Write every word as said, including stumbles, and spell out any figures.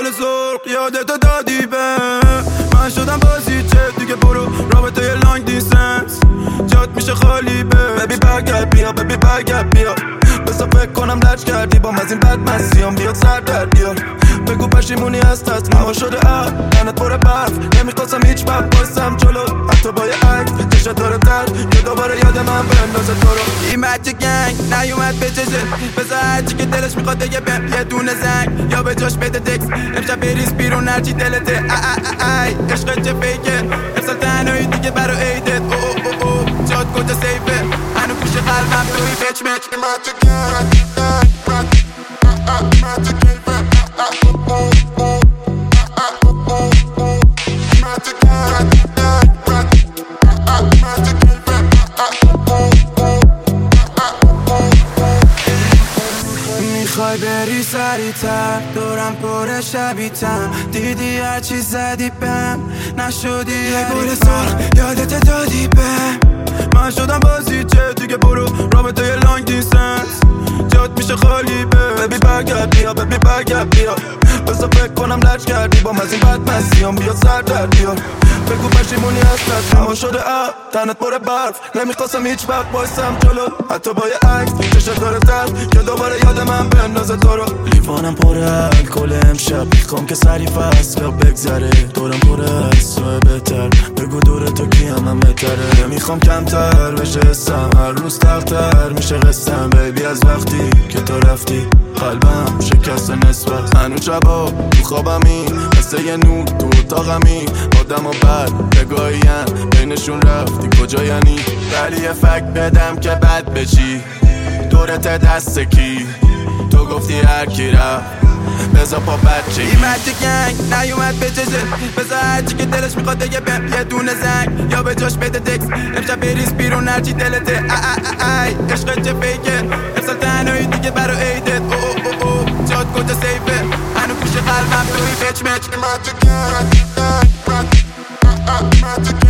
گل سرخ یادتو دادی به من شدم بازی چه دیگه برو رابطه یه لانگ دیستنس جات میشه خالی به ببی برگرد بیا ببی برگرد بیا بسا فکر کنم لج کردی با از این بد مسیام بیاد سر در بیار بگو پشیمونی از تصمیما شده اه تنت پر برف نمیخواستم هیچ وقت بایستم جلو حتی با یه عکس چشت داره ترد که دوباره یاد من بندازه تو رو این بچه گنگ نیومد به چشه بذار هرچی که دلش میخواد دیگه بهم یه دونه زنگ یا به جاش بده تکس امشب بریز بیرون هرچی دلته ای عشق چه فیکه امسال تنهایی دیگه برا عیدت او او او او جات کجا سیفه هنو پیش قلبم توی بچ مچ این بچه گنگ میخوای بری سریع‌تر دورم پر شبیتم دیدی هرچی زدی بهم نشدی یه گل سرخ یادت دادی بهم من شدم بازی چه دیگه برو رابطه یه لانگ دیستنس جات میشه خالی به ببی برگرد بیا ببی برگرد بیا بذار فکر کنم لج کردی با از این بد مسیام بیاد سر در بیار بگو پشیمونی از تصمیما شده اه تنت پر برف نمیخواستم هیچ وقت بایستم جلو حتی با یه عکس چشت داره ترد که دوباره یاد من بندازه تو رو لیوانم پر الکل امشب میخوام که سری فصل بگذره دورم پر حس و بهتر بگو دور تو کیم هم بهتره میخوام کمتر بشه حسم هر روز تختر میشه قسم بیبی از وقتی که تو رفتی قلبم شکست نسبت هنو شبا تو خوابمی مثل یه نور تو اتاقمی آدم و بد بگاهیم بینشون رفتی کجا یعنی ولی یه فکر بدم که بد بشی دورت دست کی تو گفتی هر کی رفت بزا پا بچه این بچه گنگ نیومد به چشه بزا هرچی که دلش میخواد دیگه بهم یه دونه زنگ یا به جاش بده تکس امشب بریز بیرون هرچی دلته ای عشق چه فیکه امسال تنهایی دیگه برا عیدت او او او او جات کجا سیفه هنو پیش قلبم توی بچ مچ این بچه گنگ